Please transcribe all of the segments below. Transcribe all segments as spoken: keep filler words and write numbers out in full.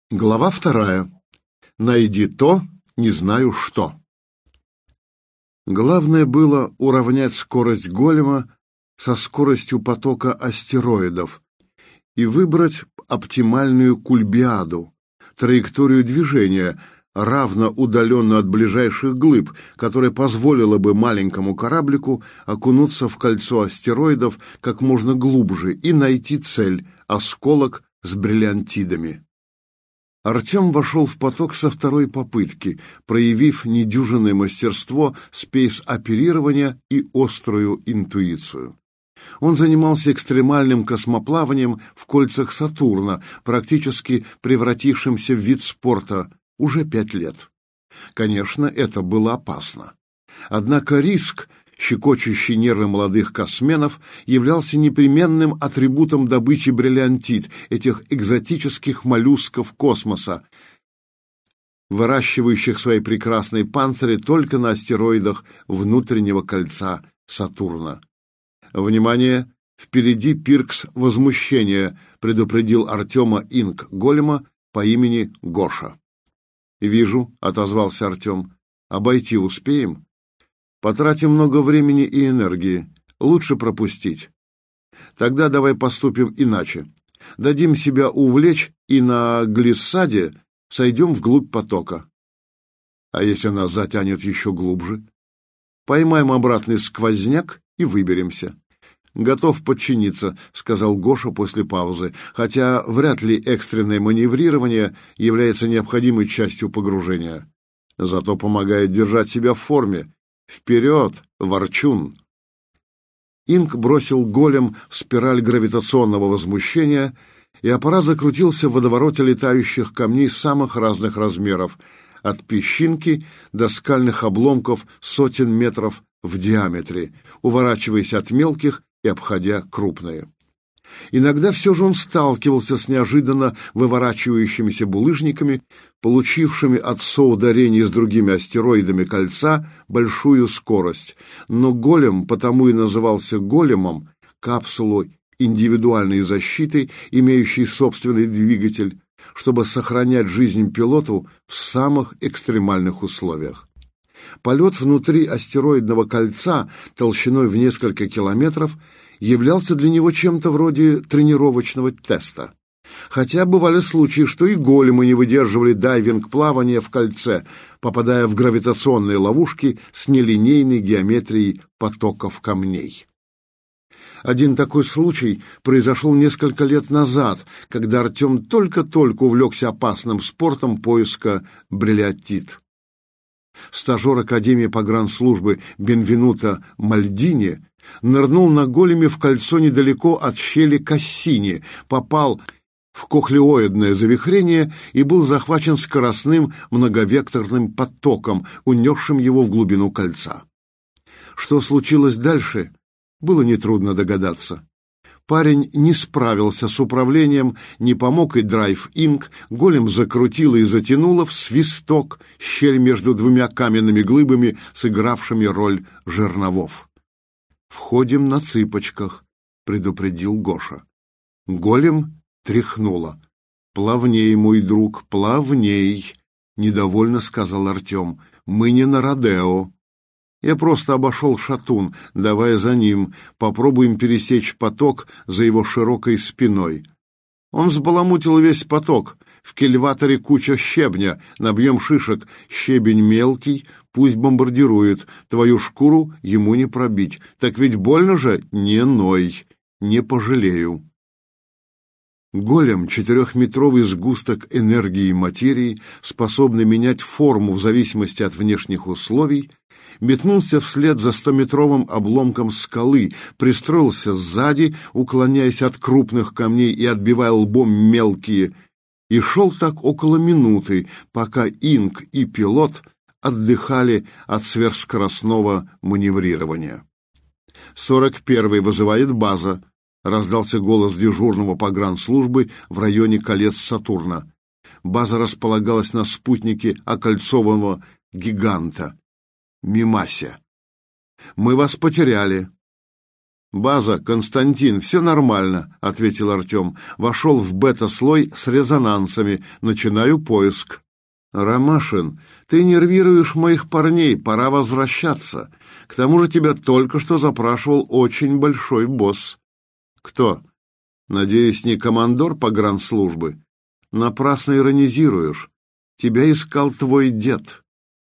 Глава вторая. Найди то, не знаю что. Главное было уравнять скорость голема со скоростью потока астероидов и выбрать оптимальную кульбиаду, траекторию движения, равно удаленную от ближайших глыб, которая позволила бы маленькому кораблику окунуться в кольцо астероидов как можно глубже и найти цель — осколок с бриллиантидами. Артем вошел в поток со второй попытки, проявив недюжинное мастерство спейс-оперирования и острую интуицию. Он занимался экстремальным космоплаванием в кольцах Сатурна, практически превратившимся в вид спорта, уже пять лет. Конечно, это было опасно. Однако риск, щекочущий нервы молодых косменов, являлся непременным атрибутом добычи бриллиантид, этих экзотических моллюсков космоса, выращивающих свои прекрасные панцири только на астероидах внутреннего кольца Сатурна. «Внимание! Впереди пиркс возмущения», — предупредил Артема инк голема по имени Гоша. «Вижу», — отозвался Артем. «Обойти успеем?» «Потратим много времени и энергии. Лучше пропустить. Тогда давай поступим иначе. Дадим себя увлечь и на глиссаде сойдем вглубь потока. А если нас затянет еще глубже? Поймаем обратный сквозняк и выберемся». «Готов подчиниться», — сказал Гоша после паузы, хотя вряд ли экстренное маневрирование является необходимой частью погружения. Зато помогает держать себя в форме. «Вперед, ворчун!» Инк бросил голем в спираль гравитационного возмущения, и аппарат закрутился в водовороте летающих камней самых разных размеров, от песчинки до скальных обломков сотен метров в диаметре, уворачиваясь от мелких и обходя крупные. Иногда все же он сталкивался с неожиданно выворачивающимися булыжниками, получившими от соударений с другими астероидами кольца большую скорость. Но голем потому и назывался големом, капсулой индивидуальной защиты, имеющей собственный двигатель, чтобы сохранять жизнь пилоту в самых экстремальных условиях. Полет внутри астероидного кольца толщиной в несколько километров являлся для него чем-то вроде тренировочного теста. Хотя бывали случаи, что и големы не выдерживали дайвинг-плавания в кольце, попадая в гравитационные ловушки с нелинейной геометрией потоков камней. Один такой случай произошел несколько лет назад, когда Артем только-только увлекся опасным спортом поиска бриллиантид. Стажер Академии погранслужбы Бенвенуто Мальдини нырнул на големе в кольцо недалеко от щели Кассини, попал в кохлеоидное завихрение и был захвачен скоростным многовекторным потоком, унесшим его в глубину кольца. Что случилось дальше, было нетрудно догадаться. Парень не справился с управлением, не помог и драйв-инк, голем закрутило и затянуло в свисток щель между двумя каменными глыбами, сыгравшими роль жерновов. «Входим на цыпочках», — предупредил Гоша. Голем тряхнуло. «Плавней, мой друг, плавней», — недовольно сказал Артем. «Мы не на Родео. Я просто обошел шатун, давая за ним, попробуем пересечь поток за его широкой спиной. Он взбаламутил весь поток, в кильваторе куча щебня, набьем шишек, щебень мелкий, пусть бомбардирует, твою шкуру ему не пробить, так ведь больно же? Не ной, не пожалею». Голем, четырехметровый сгусток энергии и материи, способный менять форму в зависимости от внешних условий, метнулся вслед за стометровым обломком скалы, пристроился сзади, уклоняясь от крупных камней и отбивая лбом мелкие, и шел так около минуты, пока инк и пилот отдыхали от сверхскоростного маневрирования. «Сорок первый вызывает база», — раздался голос дежурного погранслужбы в районе колец Сатурна. База располагалась на спутнике окольцованного гиганта Мимася. «Мы вас потеряли». «База, Константин, все нормально», — ответил Артем. «Вошел в бета-слой с резонансами. Начинаю поиск». «Ромашин, ты нервируешь моих парней, пора возвращаться. К тому же тебя только что запрашивал очень большой босс». «Кто? Надеюсь, не командор погранслужбы? Напрасно иронизируешь. Тебя искал твой дед».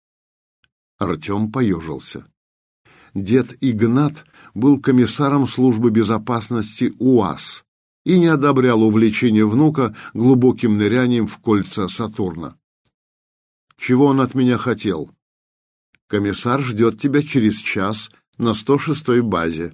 Артем поежился. Дед Игнат был комиссаром службы безопасности УАЗ и не одобрял увлечение внука глубоким нырянием в кольца Сатурна. «Чего он от меня хотел?» «Комиссар ждет тебя через час на сто шестой базе».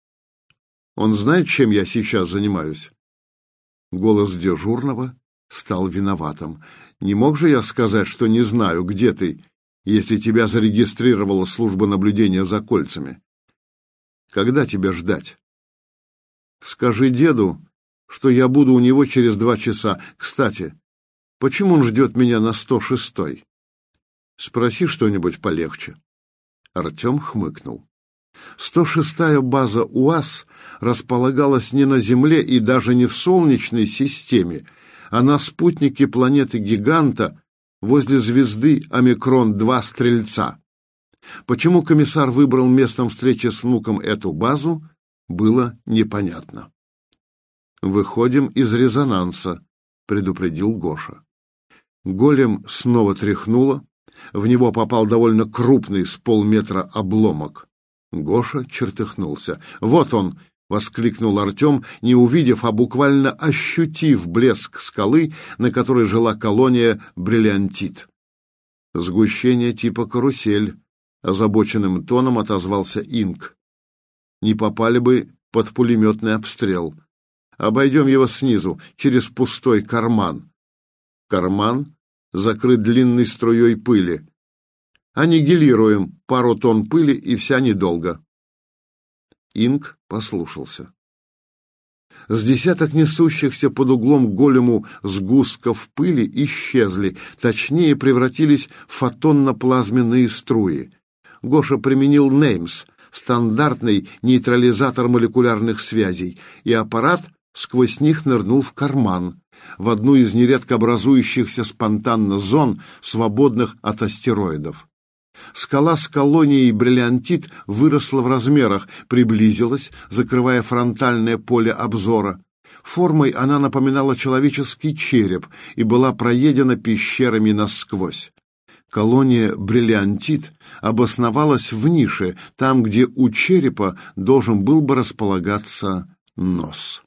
«Он знает, чем я сейчас занимаюсь?» Голос дежурного стал виноватым. «Не мог же я сказать, что не знаю, где ты, если тебя зарегистрировала служба наблюдения за кольцами? Когда тебя ждать?» «Скажи деду, что я буду у него через два часа. Кстати, почему он ждет меня на сто шестой? Спроси что-нибудь полегче». Артем хмыкнул. сто шестая база УАЗ располагалась не на Земле и даже не в Солнечной системе, а на спутнике планеты-гиганта возле звезды Омикрон-два Стрельца. Почему комиссар выбрал местом встречи с внуком эту базу, было непонятно. «Выходим из резонанса», — предупредил Гоша. Голем снова тряхнуло, в него попал довольно крупный с полметра обломок. Гоша чертыхнулся. «Вот он!» — воскликнул Артем, не увидев, а буквально ощутив блеск скалы, на которой жила колония бриллиантит. «Сгущение типа карусель», — озабоченным тоном отозвался Инк. «Не попали бы под пулеметный обстрел. Обойдем его снизу, через пустой карман». Карман закрыт длинной струей пыли. «Аннигилируем пару тонн пыли, и вся недолго». Инк послушался. С десяток несущихся под углом к голему сгустков пыли исчезли, точнее превратились в фотонно-плазменные струи. Гоша применил неймс, стандартный нейтрализатор молекулярных связей, и аппарат сквозь них нырнул в карман, в одну из нередко образующихся спонтанно зон, свободных от астероидов. Скала с колонией бриллиантит выросла в размерах, приблизилась, закрывая фронтальное поле обзора. Формой она напоминала человеческий череп и была проедена пещерами насквозь. Колония бриллиантит обосновалась в нише, там, где у черепа должен был бы располагаться нос.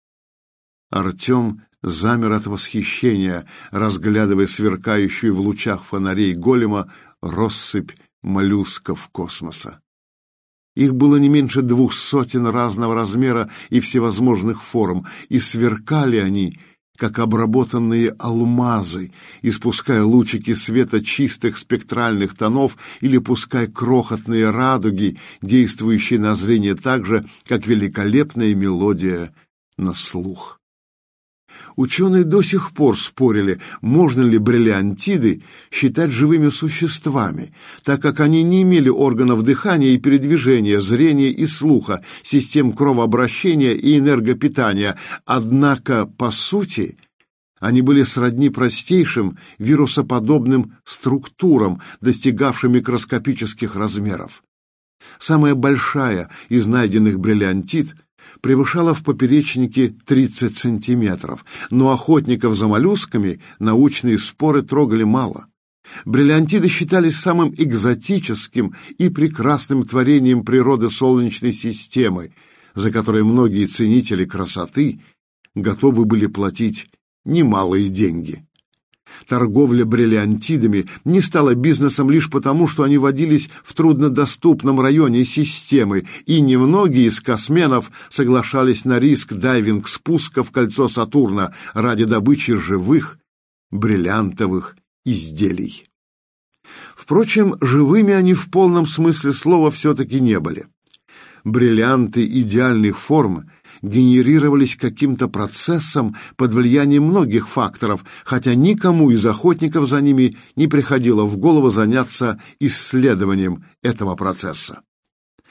Артем замер от восхищения, разглядывая сверкающую в лучах фонарей голема россыпь моллюсков космоса. Их было не меньше двух сотен разного размера и всевозможных форм, и сверкали они, как обработанные алмазы, испуская лучики света чистых спектральных тонов или пуская крохотные радуги, действующие на зрение так же, как великолепная мелодия на слух. Ученые до сих пор спорили, можно ли бриллиантиды считать живыми существами, так как они не имели органов дыхания и передвижения, зрения и слуха, систем кровообращения и энергопитания. Однако, по сути, они были сродни простейшим вирусоподобным структурам, достигавшим микроскопических размеров. Самая большая из найденных бриллиантид превышала в поперечнике тридцать сантиметров, но охотников за моллюсками научные споры трогали мало. Бриллиантиды считались самым экзотическим и прекрасным творением природы Солнечной системы, за которое многие ценители красоты готовы были платить немалые деньги. Торговля бриллиантидами не стала бизнесом лишь потому, что они водились в труднодоступном районе системы, и немногие из косменов соглашались на риск дайвинг-спуска в кольцо Сатурна ради добычи живых бриллиантовых изделий. Впрочем, живыми они в полном смысле слова все-таки не были. Бриллианты идеальных форм генерировались каким-то процессом под влиянием многих факторов, хотя никому из охотников за ними не приходило в голову заняться исследованием этого процесса.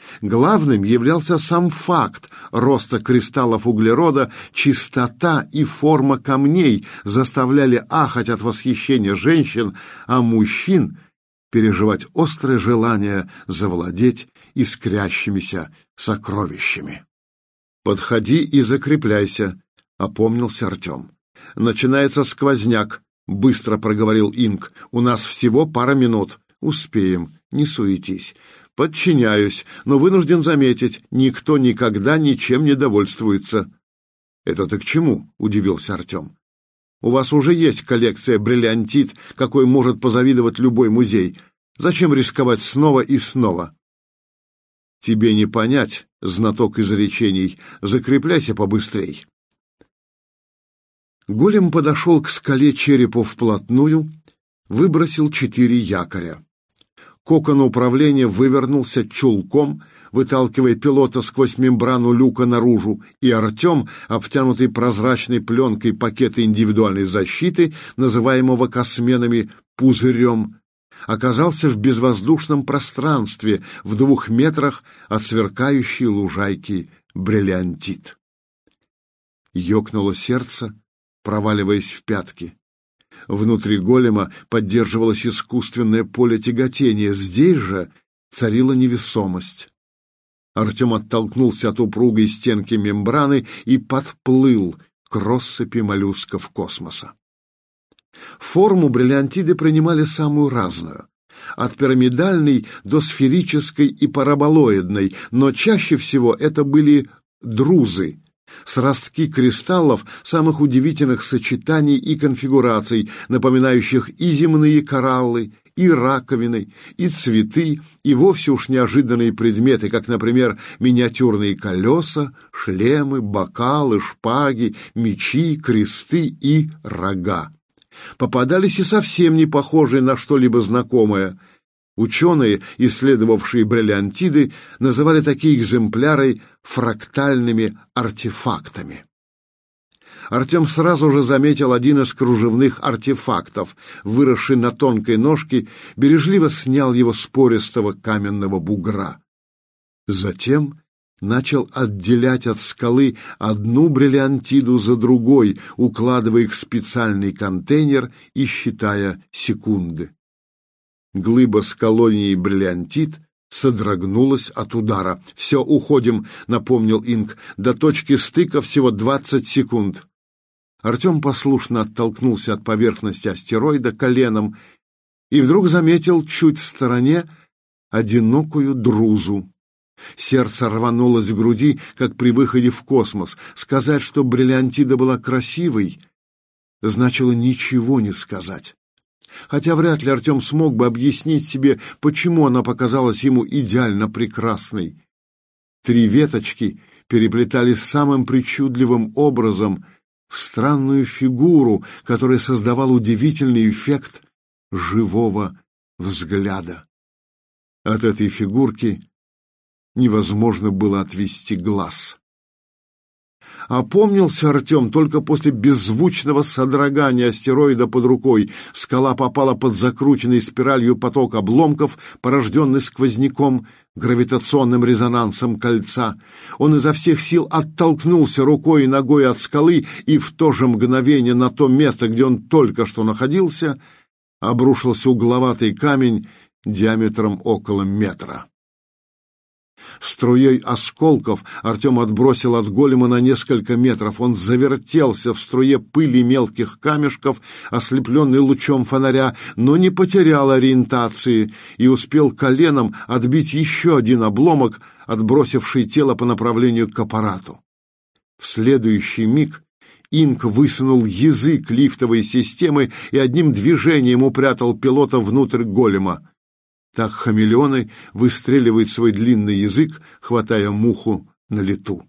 Главным являлся сам факт роста кристаллов углерода, чистота и форма камней заставляли ахать от восхищения женщин, а мужчин переживать острое желание завладеть искрящимися сокровищами. «Подходи и закрепляйся», — опомнился Артем. «Начинается сквозняк», — быстро проговорил Инк. «У нас всего пара минут. Успеем, не суетись». «Подчиняюсь, но вынужден заметить, никто никогда ничем не довольствуется». «Это ты к чему?» — удивился Артем. «У вас уже есть коллекция бриллиантит, какой может позавидовать любой музей. Зачем рисковать снова и снова?» «Тебе не понять, знаток изречений. Закрепляйся побыстрей». Голем подошел к скале черепу вплотную, выбросил четыре якоря. Кокон управления вывернулся чулком, выталкивая пилота сквозь мембрану люка наружу, и Артем, обтянутый прозрачной пленкой пакета индивидуальной защиты, называемого косменами «пузырем», оказался в безвоздушном пространстве в двух метрах от сверкающей лужайки бриллиантит. Ёкнуло сердце, проваливаясь в пятки. Внутри голема поддерживалось искусственное поле тяготения. Здесь же царила невесомость. Артем оттолкнулся от упругой стенки мембраны и подплыл к россыпи моллюсков космоса. Форму бриллиантиды принимали самую разную, от пирамидальной до сферической и параболоидной, но чаще всего это были друзы, сростки кристаллов самых удивительных сочетаний и конфигураций, напоминающих и земные кораллы, и раковины, и цветы, и вовсе уж неожиданные предметы, как, например, миниатюрные колеса, шлемы, бокалы, шпаги, мечи, кресты и рога. Попадались и совсем не похожие на что-либо знакомое. Ученые, исследовавшие бриллиантиды, называли такие экземпляры фрактальными артефактами. Артем сразу же заметил один из кружевных артефактов, выросший на тонкой ножке, бережливо снял его с пористого каменного бугра. Затем начал отделять от скалы одну бриллиантиду за другой, укладывая их в специальный контейнер и считая секунды. Глыба с колонией бриллиантит содрогнулась от удара. «Все, уходим», — напомнил Инк. «До точки стыка всего двадцать секунд». Артем послушно оттолкнулся от поверхности астероида коленом и вдруг заметил чуть в стороне одинокую друзу. Сердце рванулось в груди, как при выходе в космос. Сказать, что бриллиантида была красивой, значило ничего не сказать. Хотя вряд ли Артем смог бы объяснить себе, почему она показалась ему идеально прекрасной. Три веточки переплетались самым причудливым образом в странную фигуру, которая создавала удивительный эффект живого взгляда. От этой фигурки невозможно было отвести глаз. Опомнился Артем только после беззвучного содрогания астероида под рукой. Скала попала под закрученный спиралью поток обломков, порожденный сквозняком, гравитационным резонансом кольца. Он изо всех сил оттолкнулся рукой и ногой от скалы, и в то же мгновение на то место, где он только что находился, обрушился угловатый камень диаметром около метра. Струей осколков Артем отбросил от голема на несколько метров. Он завертелся в струе пыли мелких камешков, ослепленный лучом фонаря, но не потерял ориентации и успел коленом отбить еще один обломок, отбросивший тело по направлению к аппарату. В следующий миг Инк высунул язык лифтовой системы и одним движением упрятал пилота внутрь голема. Так хамелеоны выстреливают свой длинный язык, хватая муху на лету.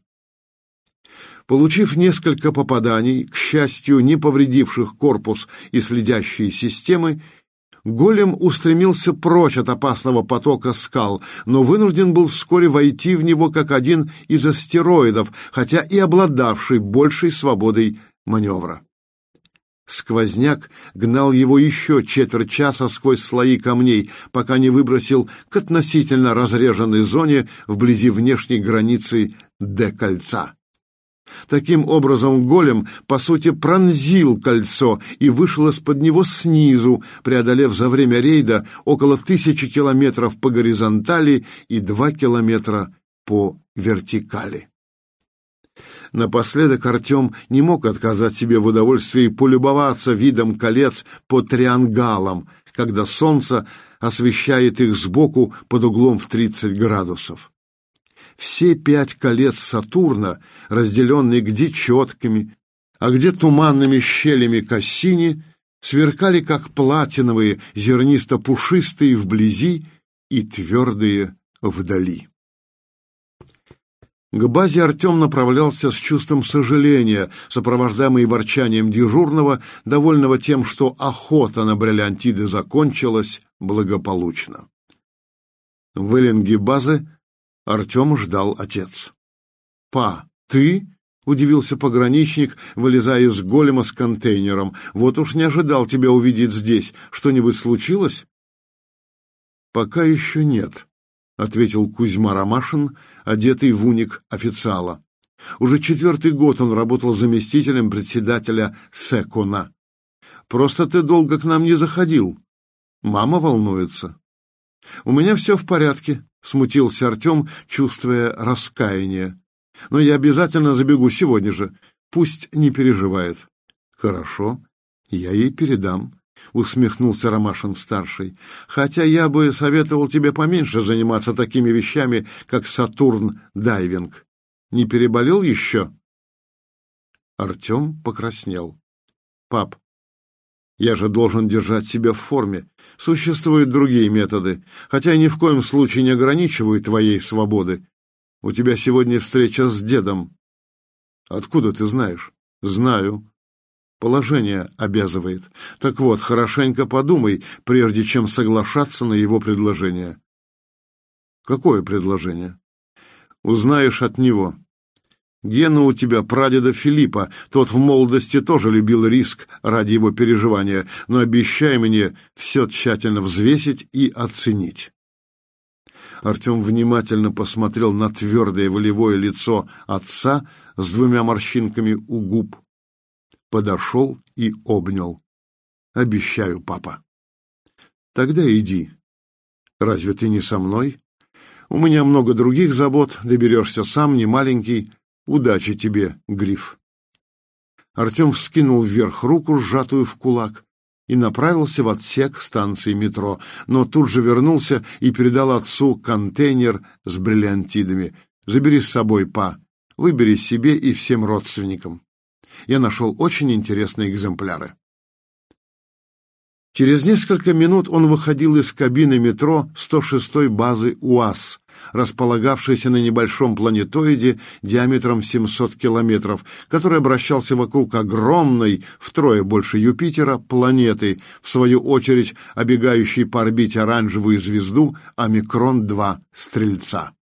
Получив несколько попаданий, к счастью, не повредивших корпус и следящие системы, голем устремился прочь от опасного потока скал, но вынужден был вскоре войти в него как один из астероидов, хотя и обладавший большей свободой маневра. Сквозняк гнал его еще четверть часа сквозь слои камней, пока не выбросил к относительно разреженной зоне вблизи внешней границы Д-кольца. Таким образом, голем, по сути, пронзил кольцо и вышел из-под него снизу, преодолев за время рейда около тысячи километров по горизонтали и два километра по вертикали. Напоследок Артем не мог отказать себе в удовольствии полюбоваться видом колец по триангалам, когда солнце освещает их сбоку под углом в тридцать градусов. Все пять колец Сатурна, разделенные где четкими, а где туманными щелями Кассини, сверкали как платиновые, зернисто-пушистые вблизи и твердые вдали. К базе Артем направлялся с чувством сожаления, сопровождаемый ворчанием дежурного, довольного тем, что охота на бриллиантиды закончилась благополучно. В эллинге базы Артема ждал отец. «Па, ты?» — удивился пограничник, вылезая из голема с контейнером. «Вот уж не ожидал тебя увидеть здесь. Что-нибудь случилось?» «Пока еще нет», — ответил Кузьма Ромашин, одетый в уник официала. Уже четвертый год он работал заместителем председателя Секона. «Просто ты долго к нам не заходил. Мама волнуется». «У меня все в порядке», — смутился Артем, чувствуя раскаяние. «Но я обязательно забегу сегодня же. Пусть не переживает». «Хорошо, я ей передам», — усмехнулся Ромашин-старший. «Хотя я бы советовал тебе поменьше заниматься такими вещами, как Сатурн-дайвинг. Не переболел еще?» Артем покраснел. «Пап, я же должен держать себя в форме. Существуют другие методы, хотя ни в коем случае не ограничиваю твоей свободы. У тебя сегодня встреча с дедом». «Откуда ты знаешь?» «Знаю. Положение обязывает. Так вот, хорошенько подумай, прежде чем соглашаться на его предложение». «Какое предложение?» «Узнаешь от него. Гена у тебя прадеда Филиппа, тот в молодости тоже любил риск ради его переживания, но обещай мне все тщательно взвесить и оценить». Артем внимательно посмотрел на твердое волевое лицо отца с двумя морщинками у губ, подошел и обнял. «Обещаю, папа». «Тогда иди. Разве ты не со мной? У меня много других забот, доберешься сам, не маленький. Удачи тебе, Гриф». Артем вскинул вверх руку, сжатую в кулак, и направился в отсек станции метро, но тут же вернулся и передал отцу контейнер с бриллиантидами. «Забери с собой, па. Выбери себе и всем родственникам. Я нашел очень интересные экземпляры». Через несколько минут он выходил из кабины метро сто шестой базы УАЗ, располагавшейся на небольшом планетоиде диаметром семьсот километров, который обращался вокруг огромной, втрое больше Юпитера, планеты, в свою очередь обегающей по орбите оранжевую звезду Омикрон-два Стрельца.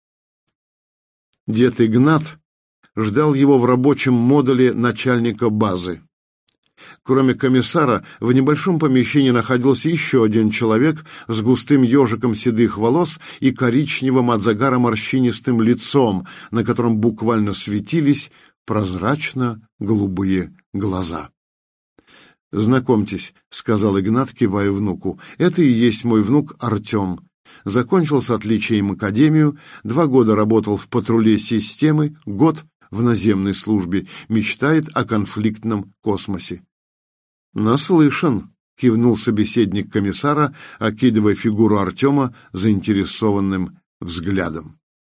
Дед Игнат ждал его в рабочем модуле начальника базы. Кроме комиссара, в небольшом помещении находился еще один человек с густым ежиком седых волос и коричневым от загара морщинистым лицом, на котором буквально светились прозрачно-голубые глаза. «Знакомьтесь», — сказал Игнат, кивая внуку, — «это и есть мой внук Артем. Закончил с отличием академию, два года работал в патруле системы, год в наземной службе, мечтает о конфликтном космосе». «Наслышан», — кивнул собеседник комиссара, окидывая фигуру Артема заинтересованным взглядом.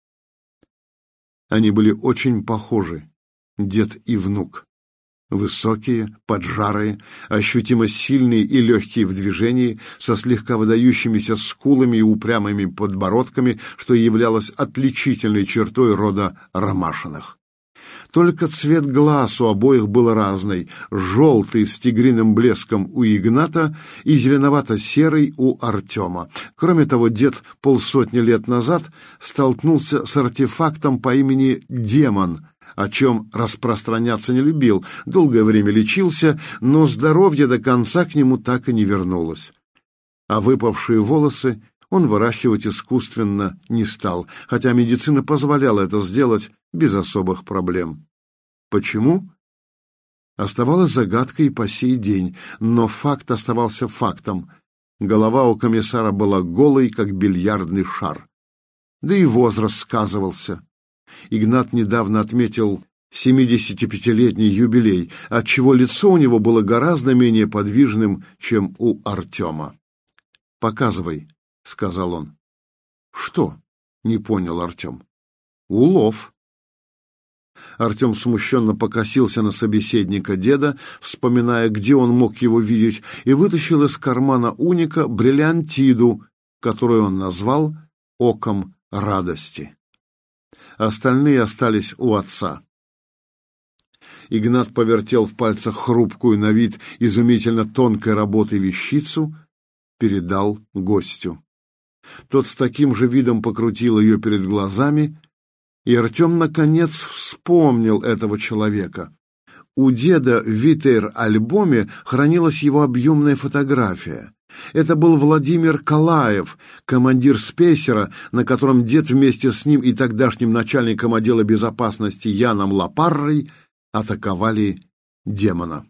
Они были очень похожи, дед и внук. Высокие, поджарые, ощутимо сильные и легкие в движении, со слегка выдающимися скулами и упрямыми подбородками, что являлось отличительной чертой рода Ромашиных. Только цвет глаз у обоих был разный, желтый с тигриным блеском у Игната и зеленовато-серый у Артема. Кроме того, дед полсотни лет назад столкнулся с артефактом по имени Демон, о чем распространяться не любил, долгое время лечился, но здоровье до конца к нему так и не вернулось. А выпавшие волосы он выращивать искусственно не стал, хотя медицина позволяла это сделать без особых проблем. Почему? Оставалась загадкой и по сей день, но факт оставался фактом. Голова у комиссара была голой, как бильярдный шар. Да и возраст сказывался. Игнат недавно отметил семидесятипятилетний юбилей, отчего лицо у него было гораздо менее подвижным, чем у Артема. «Показывай», — сказал он. «Что?» — не понял Артем. «Улов». Артем смущенно покосился на собеседника деда, вспоминая, где он мог его видеть, и вытащил из кармана уника бриллиантиду, которую он назвал «оком радости». Остальные остались у отца. Игнат повертел в пальцах хрупкую на вид изумительно тонкой работы вещицу, передал гостю. Тот с таким же видом покрутил ее перед глазами, и Артем наконец вспомнил этого человека. У деда в Витейр-альбоме хранилась его объемная фотография. Это был Владимир Калаев, командир спейсера, на котором дед вместе с ним и тогдашним начальником отдела безопасности Яном Лапаррой атаковали демона.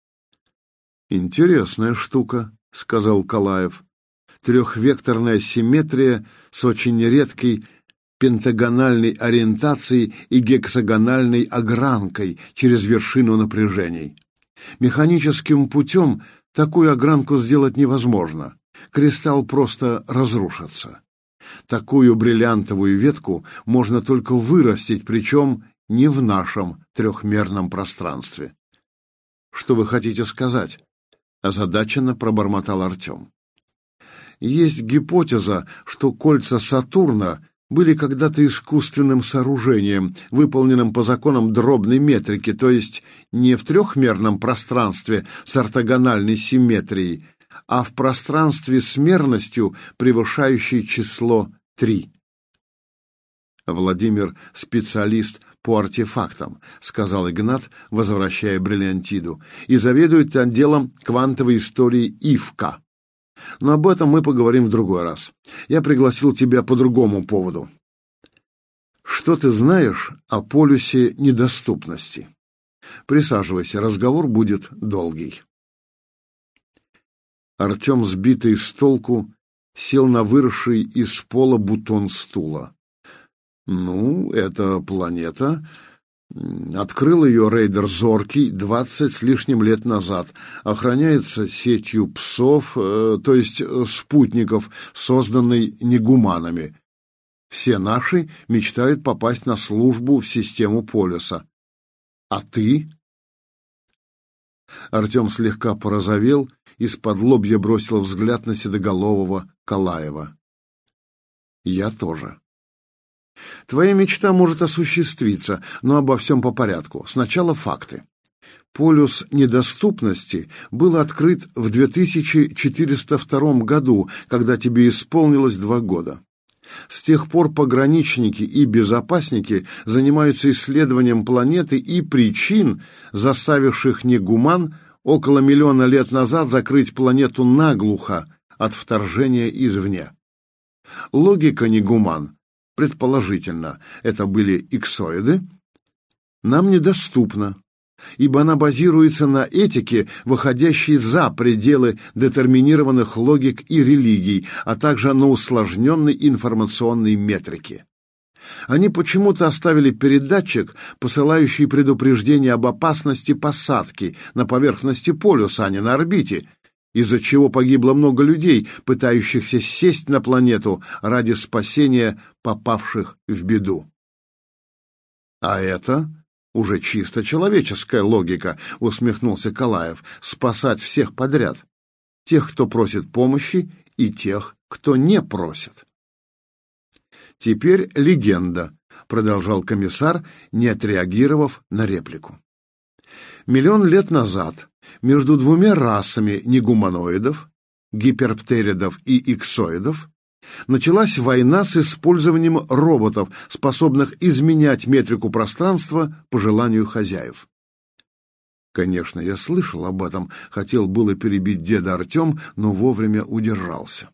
«Интересная штука», — сказал Калаев. «Трехвекторная симметрия с очень редкой пентагональной ориентацией и гексагональной огранкой через вершину напряжений. Механическим путем такую огранку сделать невозможно. Кристалл просто разрушится. Такую бриллиантовую ветку можно только вырастить, причем не в нашем трехмерном пространстве». «Что вы хотите сказать?» — озадаченно пробормотал Артем. «Есть гипотеза, что кольца Сатурна были когда-то искусственным сооружением, выполненным по законам дробной метрики, то есть не в трехмерном пространстве с ортогональной симметрией, а в пространстве с мерностью, превышающей число три. Владимир — специалист по артефактам, сказал Игнат, возвращая бриллиантиду, и заведует отделом квантовой истории ИФКа. Но об этом мы поговорим в другой раз. Я пригласил тебя по другому поводу. Что ты знаешь о полюсе недоступности? Присаживайся, разговор будет долгий. Артем, сбитый с толку, сел на выросший из пола бутон стула. Ну, это планета. Открыл ее рейдер Зоркий двадцать с лишним лет назад. Охраняется сетью псов, э, то есть спутников, созданной негуманами. Все наши мечтают попасть на службу в систему полюса. А ты? Артем слегка порозовел, из-под лобья бросил взгляд на седоголового Калаева. Я тоже. Твоя мечта может осуществиться, но обо всем по порядку. Сначала факты. Полюс недоступности был открыт в две тысячи четыреста втором году, когда тебе исполнилось два года. С тех пор пограничники и безопасники занимаются исследованием планеты и причин, заставивших негуман около миллиона лет назад закрыть планету наглухо от вторжения извне. Логика негуман, предположительно, это были иксоиды, нам недоступна, ибо она базируется на этике, выходящей за пределы детерминированных логик и религий, а также на усложненной информационной метрике. Они почему-то оставили передатчик, посылающий предупреждение об опасности посадки на поверхности полюса, а не на орбите, из-за чего погибло много людей, пытающихся сесть на планету ради спасения попавших в беду. А это уже чисто человеческая логика, усмехнулся Калаев, спасать всех подряд, тех, кто просит помощи, и тех, кто не просит. Теперь легенда, продолжал комиссар, не отреагировав на реплику. Миллион лет назад между двумя расами негуманоидов, гиперптеридов и иксоидов, началась война с использованием роботов, способных изменять метрику пространства по желанию хозяев. Конечно, я слышал об этом, хотел было перебить деда Артем, но вовремя удержался.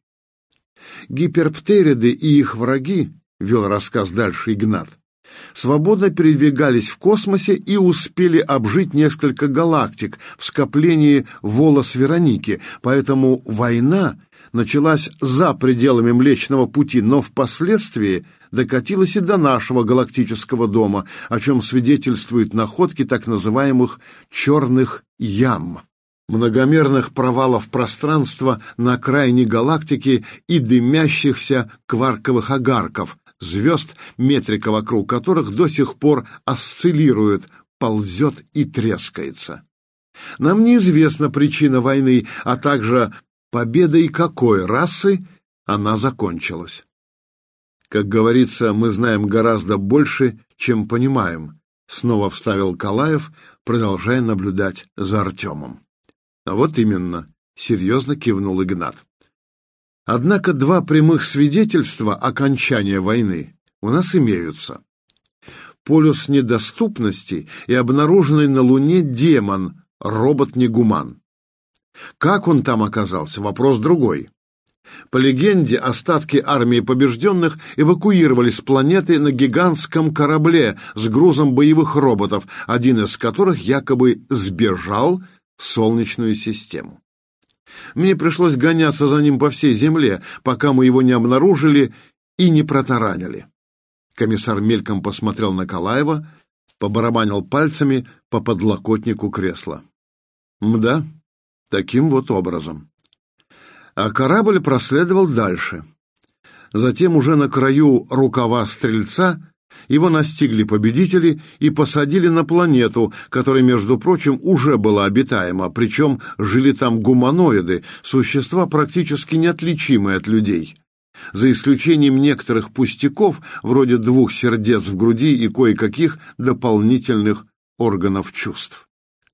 Гиперптериды и их враги, вел рассказ дальше Игнат, свободно передвигались в космосе и успели обжить несколько галактик в скоплении Волос Вероники, поэтому война началась за пределами Млечного Пути, но впоследствии докатилась и до нашего галактического дома, о чем свидетельствуют находки так называемых «черных ям», многомерных провалов пространства на окраине галактики и дымящихся кварковых огарков, звезд, метрика вокруг которых до сих пор осциллирует, ползет и трескается. Нам неизвестна причина войны, а также победой какой расы она закончилась. Как говорится, мы знаем гораздо больше, чем понимаем, снова вставил Калаев, продолжая наблюдать за Артемом. А вот именно, серьезно кивнул Игнат. Однако два прямых свидетельства окончания войны у нас имеются. Полюс недоступности и обнаруженный на Луне демон, робот-негуман. Как он там оказался, вопрос другой. По легенде, остатки армии побежденных эвакуировались с планеты на гигантском корабле с грузом боевых роботов, один из которых якобы сбежал в Солнечную систему. Мне пришлось гоняться за ним по всей Земле, пока мы его не обнаружили и не протаранили. Комиссар мельком посмотрел на Калаева, побарабанил пальцами по подлокотнику кресла. Мда, таким вот образом. А корабль проследовал дальше. Затем уже на краю рукава Стрельца его настигли победители и посадили на планету, которая, между прочим, уже была обитаема, причем жили там гуманоиды, существа практически неотличимые от людей, за исключением некоторых пустяков, вроде двух сердец в груди и кое-каких дополнительных органов чувств.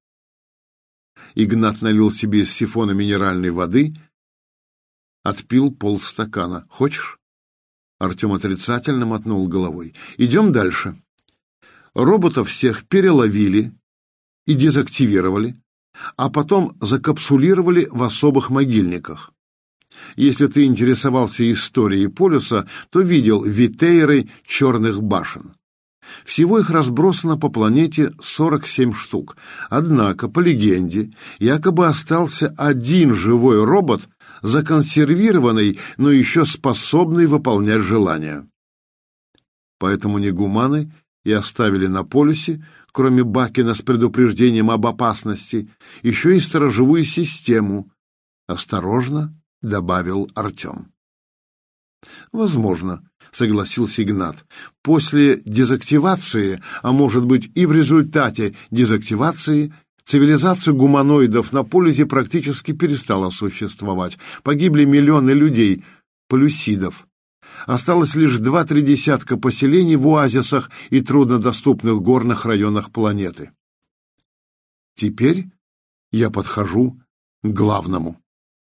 Игнат налил себе из сифона минеральной воды, отпил полстакана. «Хочешь?» Артем отрицательно мотнул головой. «Идем дальше. Роботов всех переловили и дезактивировали, а потом закапсулировали в особых могильниках. Если ты интересовался историей полюса, то видел витейры черных башен. Всего их разбросано по планете сорок семь штук. Однако, по легенде, якобы остался один живой робот, законсервированный, но еще способный выполнять желания. Поэтому негуманы и оставили на полюсе, кроме Бакина с предупреждением об опасности, еще и сторожевую систему, осторожно добавил Артем. Возможно, согласился Игнат. После дезактивации, а может быть и в результате дезактивации, цивилизация гуманоидов на полюсе практически перестала существовать. Погибли миллионы людей, полюсидов. Осталось лишь два-три десятка поселений в оазисах и труднодоступных горных районах планеты. Теперь я подхожу к главному.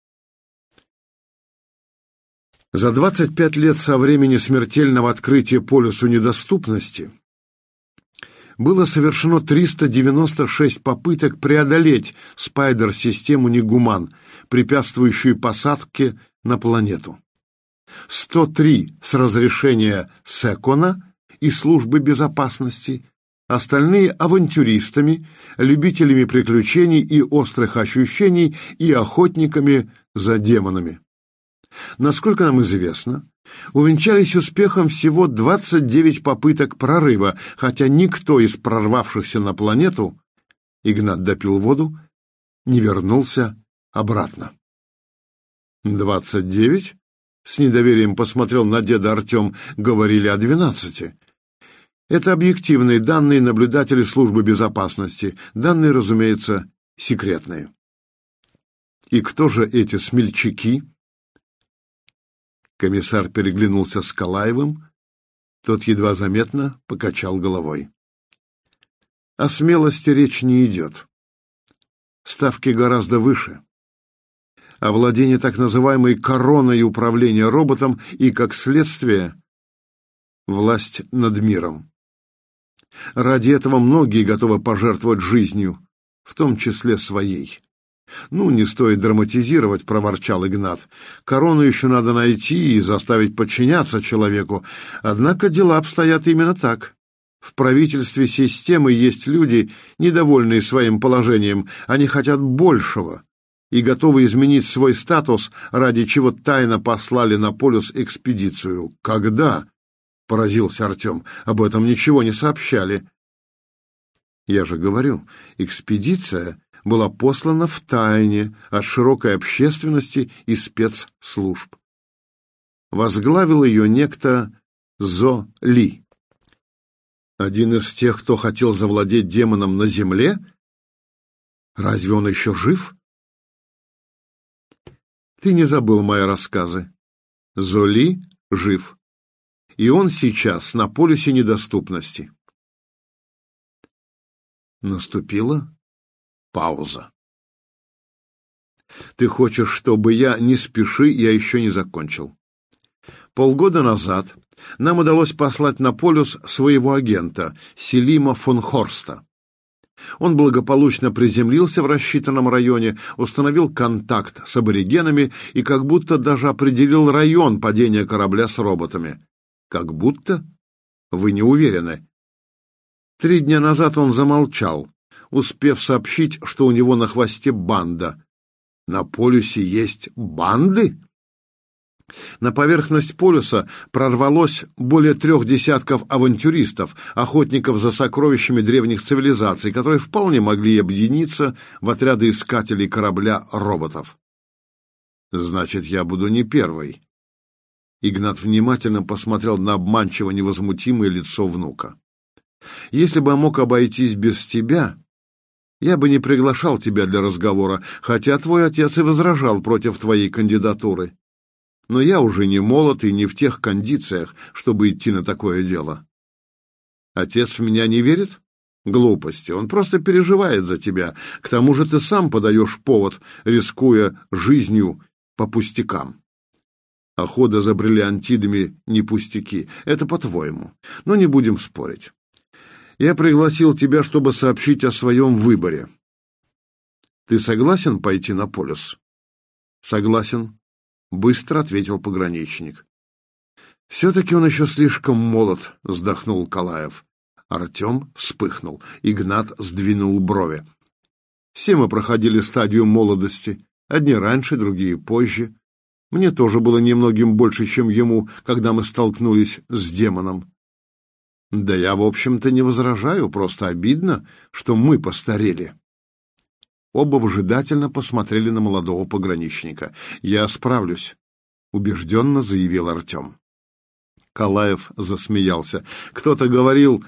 За двадцать пять лет со времени смертельного открытия полюсу недоступности было совершено триста девяносто шесть попыток преодолеть спайдер-систему негуман, препятствующую посадке на планету. сто три с разрешения Секона и службы безопасности, остальные авантюристами, любителями приключений и острых ощущений и охотниками за демонами. Насколько нам известно, увенчались успехом всего двадцать девять попыток прорыва, хотя никто из прорвавшихся на планету, Игнат допил воду, не вернулся обратно. «Двадцать девять?» — с недоверием посмотрел на деда Артем. «Говорили о двенадцати». Это объективные данные наблюдателей службы безопасности. Данные, разумеется, секретные. «И кто же эти смельчаки?» Комиссар переглянулся с Калаевым, тот едва заметно покачал головой. О смелости речь не идет. Ставки гораздо выше. овладение так называемой короной управления роботом и, как следствие, власть над миром. Ради этого многие готовы пожертвовать жизнью, в том числе своей. «Ну, не стоит драматизировать», — проворчал Игнат. «Корону еще надо найти и заставить подчиняться человеку. Однако дела обстоят именно так. В правительстве системы есть люди, недовольные своим положением. Они хотят большего и готовы изменить свой статус, ради чего тайно послали на полюс экспедицию». «Когда?» — поразился Артем. «Об этом ничего не сообщали». «Я же говорю, экспедиция была послана в тайне от широкой общественности и спецслужб. Возглавил ее некто Зо Ли. Один из тех, кто хотел завладеть демоном на земле? Разве он еще жив? Ты не забыл мои рассказы. Зо Ли жив, и он сейчас на полюсе недоступности. Наступила пауза. Ты хочешь, чтобы я... Не спеши, я еще не закончил. Полгода назад нам удалось послать на полюс своего агента, Селима фон Хорста. Он благополучно приземлился в рассчитанном районе, установил контакт с аборигенами и как будто даже определил район падения корабля с роботами. Как будто? Вы не уверены? Три дня назад он замолчал, успев сообщить, что у него на хвосте банда. На полюсе есть банды? На поверхность полюса прорвалось более трех десятков авантюристов, охотников за сокровищами древних цивилизаций, которые вполне могли объединиться в отряды искателей корабля роботов. Значит, я буду не первый. Игнат внимательно посмотрел на обманчиво невозмутимое лицо внука. Если бы я мог обойтись без тебя, я бы не приглашал тебя для разговора, хотя твой отец и возражал против твоей кандидатуры. Но я уже не молод и не в тех кондициях, чтобы идти на такое дело. Отец в меня не верит? Глупости. Он просто переживает за тебя. К тому же ты сам подаешь повод, рискуя жизнью по пустякам. Охота за бриллиантидами не пустяки. Это по-твоему. Но не будем спорить. Я пригласил тебя, чтобы сообщить о своем выборе. Ты согласен пойти на полюс? Согласен, быстро ответил пограничник. Все-таки он еще слишком молод, вздохнул Калаев. Артем вспыхнул. Игнат сдвинул брови. Все мы проходили стадию молодости. Одни раньше, другие позже. Мне тоже было немногим больше, чем ему, когда мы столкнулись с демоном. Да я, в общем-то, не возражаю, просто обидно, что мы постарели. Оба выжидательно посмотрели на молодого пограничника. «Я справлюсь», — убежденно заявил Артем. Калаев засмеялся. «Кто-то говорил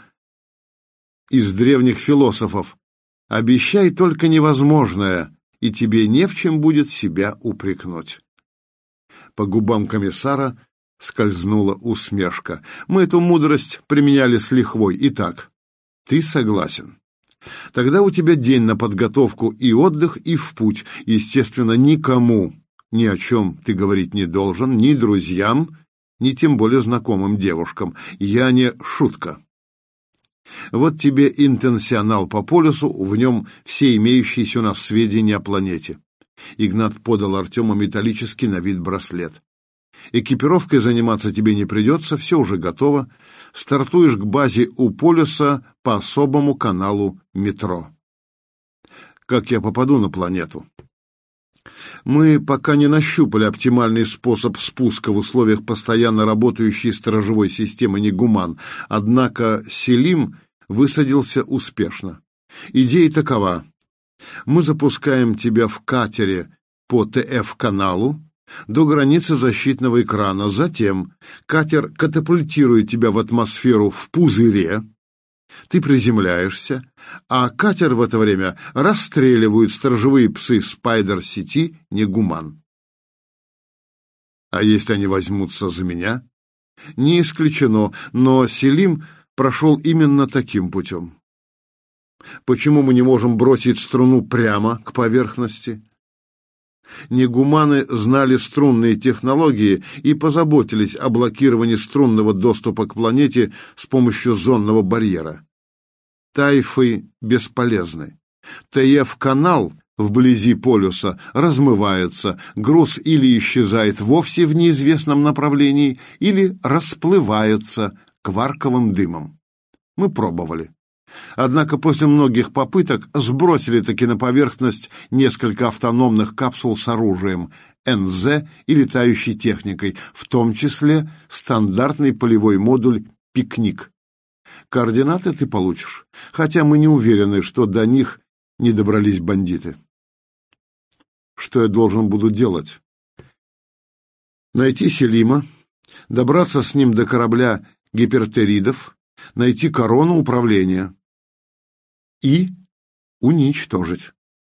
из древних философов, обещай только невозможное, и тебе не в чем будет себя упрекнуть». По губам комиссара скользнула усмешка. «Мы эту мудрость применяли с лихвой. Итак, ты согласен. Тогда у тебя день на подготовку и отдых, и в путь. Естественно, никому ни о чем ты говорить не должен, ни друзьям, ни тем более знакомым девушкам. Я не шутка. Вот тебе интенсионал по полюсу, в нем все имеющиеся у нас сведения о планете». Игнат подал Артему металлический на вид браслет. Экипировкой заниматься тебе не придется, все уже готово. Стартуешь к базе у полюса по особому каналу метро. Как я попаду на планету? Мы пока не нащупали оптимальный способ спуска в условиях постоянно работающей сторожевой системы Негуман, однако Селим высадился успешно. Идея такова. Мы запускаем тебя в катере по ТФ-каналу до границы защитного экрана. Затем катер катапультирует тебя в атмосферу в пузыре. Ты приземляешься, а катер в это время расстреливают сторожевые псы спайдер-сети Негуман. А если они возьмутся за меня? Не исключено, но Селим прошел именно таким путем. Почему мы не можем бросить струну прямо к поверхности? Негуманы знали струнные технологии и позаботились о блокировании струнного доступа к планете с помощью зонного барьера. Тайфы бесполезны. Тэ эф-канал вблизи полюса размывается, груз или исчезает вовсе в неизвестном направлении, или расплывается кварковым дымом. Мы пробовали. Однако после многих попыток сбросили таки на поверхность несколько автономных капсул с оружием, эн зэ и летающей техникой, в том числе стандартный полевой модуль «Пикник». Координаты ты получишь, хотя мы не уверены, что до них не добрались бандиты. Что я должен буду делать? Найти Селима, добраться с ним до корабля гипертеридов, найти корону управления и уничтожить.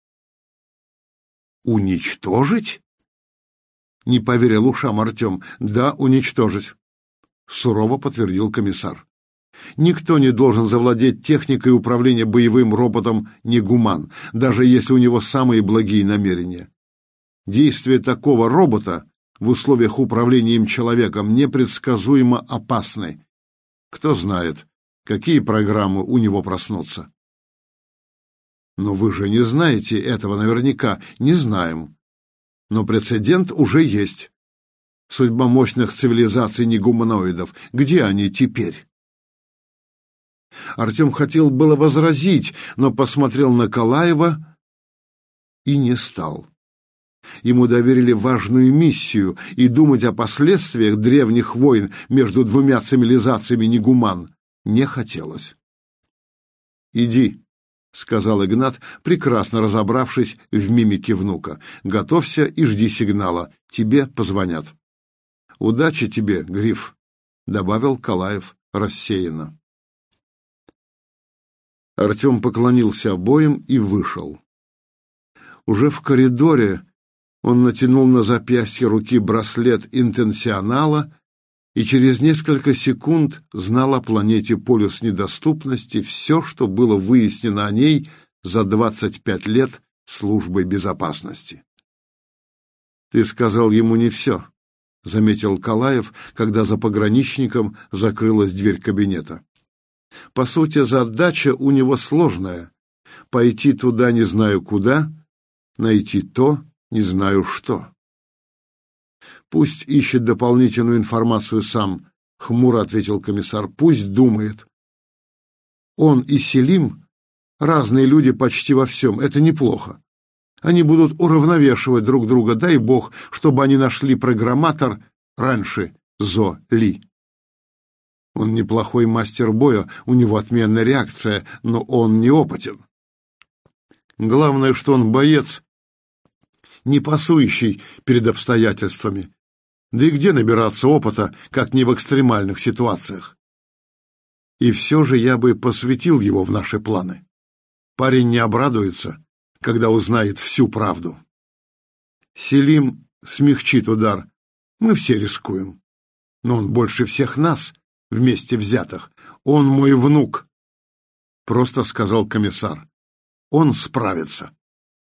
Уничтожить? Не поверил ушам Артем. Да, уничтожить, сурово подтвердил комиссар. Никто не должен завладеть техникой управления боевым роботом негуман, даже если у него самые благие намерения. Действия такого робота в условиях управления им человеком непредсказуемо опасны. Кто знает, какие программы у него проснутся. Но вы же не знаете этого наверняка. Не знаем. Но прецедент уже есть. Судьба мощных цивилизаций негуманоидов. Где они теперь? Артем хотел было возразить, но посмотрел на Калаева и не стал. Ему доверили важную миссию, и думать о последствиях древних войн между двумя цивилизациями негуман не хотелось. «Иди», — сказал Игнат, прекрасно разобравшись в мимике внука. «Готовься и жди сигнала. Тебе позвонят». «Удачи тебе, Гриф», — добавил Калаев рассеянно. Артем поклонился обоим и вышел. Уже в коридоре он натянул на запястье руки браслет интенсионала и через несколько секунд знал о планете полюс недоступности все, что было выяснено о ней за двадцать пять лет службой безопасности. «Ты сказал ему не все», — заметил Калаев, когда за пограничником закрылась дверь кабинета. «По сути, задача у него сложная — пойти туда не знаю куда, найти то не знаю что». «Пусть ищет дополнительную информацию сам», — хмуро ответил комиссар. «Пусть думает. Он и Селим — разные люди почти во всем. Это неплохо. Они будут уравновешивать друг друга. Дай бог, чтобы они нашли программатор раньше Зо-Ли. Он неплохой мастер боя, у него отменная реакция, но он неопытен. Главное, что он боец, не пасующий перед обстоятельствами. Да и где набираться опыта, как не в экстремальных ситуациях? И все же я бы посвятил его в наши планы. Парень не обрадуется, когда узнает всю правду. Селим смягчит удар. Мы все рискуем. Но он больше всех нас, вместе взятых. Он мой внук, — просто сказал комиссар. Он справится.